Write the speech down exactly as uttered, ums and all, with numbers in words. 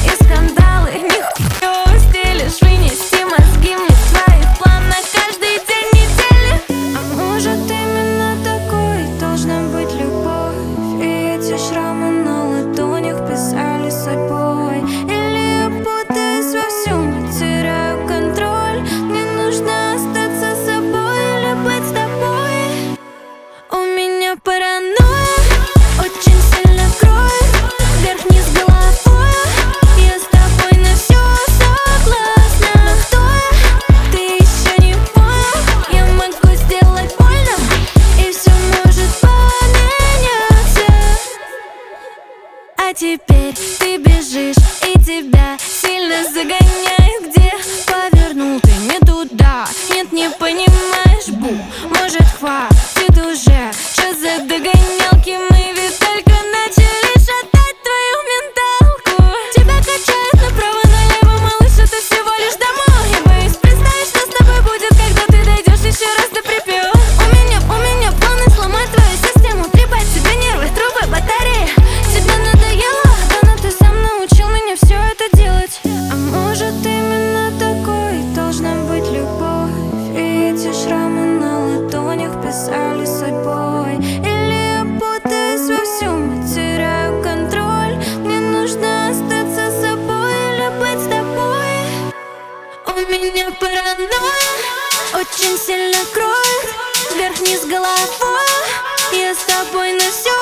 и скандалы. Нихуя стелишь, вынести мозги мне свои планы каждый день недели. А может, именно такой должна быть любовь, и эти шрамы на ладонях писали судьбой? Или я путаюсь во всем и теряю контроль? Мне нужно остаться собой или быть с тобой? У меня паранойя очень сильно кроет вверх-вниз головой. Я с тобой на все согласна. Но кто я? Ты еще не понял. Я могу сделать больно, и все может поменяться. А теперь ты бежишь, и тебя сильно загоняет. Где повернул ты не туда? Нет, не понимаешь, бу. Может, хватит уже? Что за догонялки? Мы ведь только начали шатать твою менталку. Тебя качает направо-налево, малыш, это всего лишь домой. Я боюсь представить, что с тобой будет, когда ты дойдешь еще раз до припева. У меня, у меня планы сломать твою систему, трепать себе нервы, трубы, батареи. Тебе надоело? Да, но ты сам научил меня все это делать. А может, именно такой должна быть любовь, и эти шрамы на ладонях писали судьбой? Или я путаюсь во всем и теряю контроль? Мне нужно остаться собой или быть с тобой? У меня паранойя очень сильно кроет вверх-вниз головой. Я с тобой на все